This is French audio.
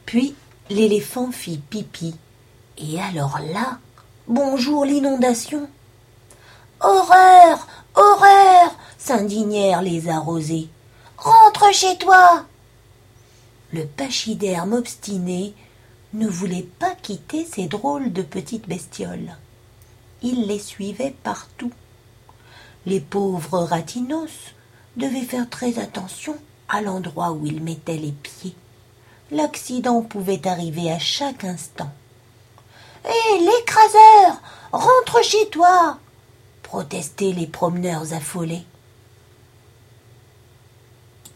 Puis l'éléphant fit pipi. Et alors là, bonjour l'inondation. Horreur, horreur, s'indignèrent les arrosés. Rentre chez toi. Le pachyderme obstiné ne voulait pas quitter ces drôles de petites bestioles. Il les suivait partout. Les pauvres ratinos devaient faire très attention à l'endroit où ils mettaient les pieds. L'accident pouvait arriver à chaque instant. « Hé, l'écraseur, rentre chez toi !» protestaient les promeneurs affolés.